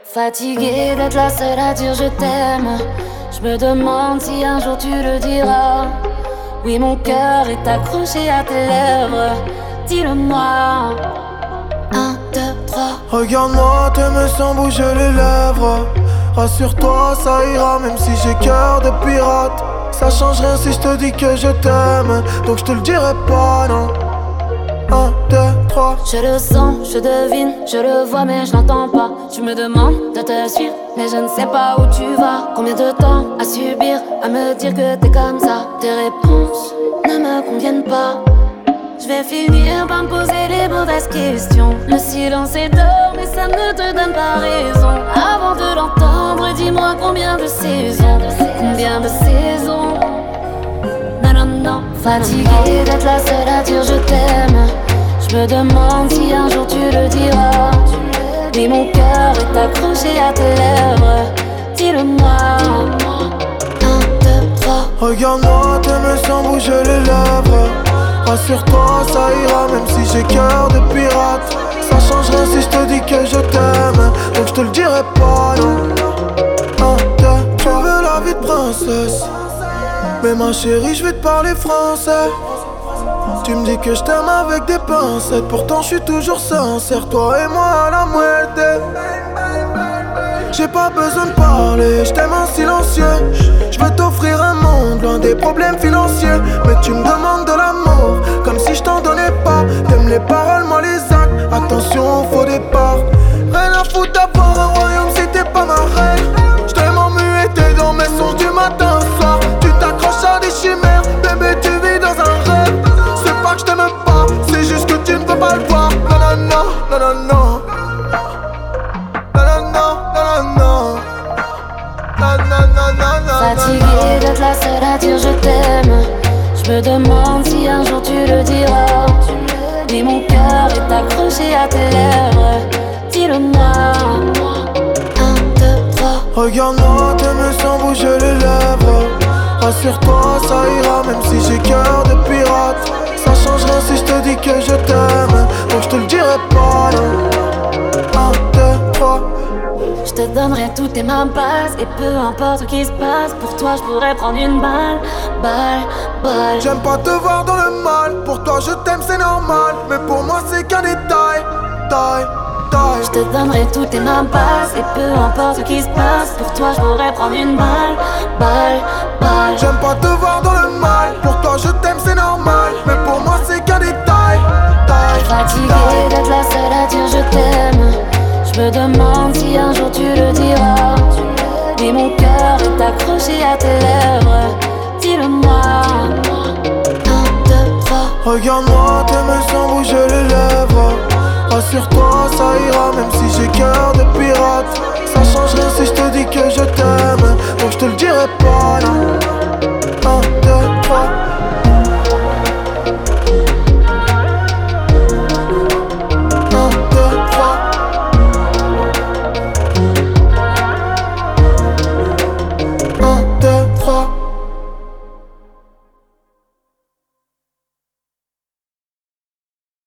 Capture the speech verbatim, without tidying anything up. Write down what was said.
Fatiguée d'être la seule à dire je t'aime. Je me demande si un jour tu le diras. Oui, mon cœur est accroché à tes lèvres. Dis-le-moi. Un, deux, trois. Regarde-moi, t'aimes sans bouger les lèvres. Rassure-toi, ça ira même si j'ai cœur de pirate. Ça change rien si je te dis que je t'aime. Donc je te le dirai pas, non. Un, deux, trois. Je le sens, je devine, je le vois mais je l'entends pas. Tu me demandes de te suivre mais je ne sais pas où tu vas. Combien de temps à subir, à me dire que t'es comme ça. Tes réponses ne me conviennent pas. Je vais finir par me poser les mauvaises questions. Le silence est d'or mais ça ne te donne pas raison. Avant de l'entendre, dis-moi combien de saisons. Combien de saisons. Non, non, non. Fatiguée d'être la seule à dire je t'aime. Je me demande si un jour tu le diras. Mais mon cœur est accroché à tes lèvres. Dis-le-moi. Un, deux, trois. Regarde-moi, t'aimes sans bouger les lèvres. Rassure-toi, ça ira même si j'ai cœur de pirate. Ça change rien si je te dis que je t'aime. Donc je te le dirai pas, non. Un, deux, tu veux la vie de princesse. Mais ma chérie, je vais te parler français. Tu me dis que je t'aime avec des pincettes. Pourtant je suis toujours sincère, toi et moi à la moitié. J'ai pas besoin de parler, je t'aime en silencieux. Je veux t'offrir un monde loin des problèmes financiers. Mais tu me demandes de l'amour, comme si je t'en donnais pas. T'aimes les paroles, moi les actes, attention au faux départ. Rien à foutre d'avoir un royaume si t'es pas ma reine. Je t'aime en muet, t'es dans mes songes du matin au soir. Tu t'accroches à des chimères, bébé tu vis dans un rêve. C'est pas que je t'aime pas, c'est juste que tu ne peux pas le voir. Non non non, non non non. Fatiguée d'être la seule à dire je t'aime. Je me demande si un jour tu le diras. Mais mon cœur est accroché à tes lèvres. Dis-le-moi. Un, deux, trois. Regarde-moi, t'aimes sans bouger les lèvres. Rassure-toi, ça ira même si j'ai cœur de pirate. Ça change rien si je te dis que je t'aime. Donc je te le dirai pas, non. Un, deux, trois. Je te donnerai toutes tes mains basses. Et peu importe ce qui se passe, pour toi je pourrais prendre une balle. Balle, balle. J'aime pas te voir dans le mal. Pour toi je t'aime c'est normal. Mais pour moi c'est qu'un détail. Taille, taille. Je te donnerai toutes tes mains basses. Et peu importe ce qui se passe, pour toi je pourrais prendre une balle. Balle, balle. J'aime pas te voir dans le mal. Pour toi je t'aime c'est normal. Mais pour moi c'est qu'un détail. Taille, fatiguée d'être la seule à dire je t'aime. Je me demande si un jour tu le diras. Mais mon cœur est accroché à tes lèvres. Dis-le-moi. Un, deux, trois. Regarde-moi, t'aimes sans bouger les lèvres. Rassure-toi, ça ira même si j'ai cœur de pirate. Ça change rien si je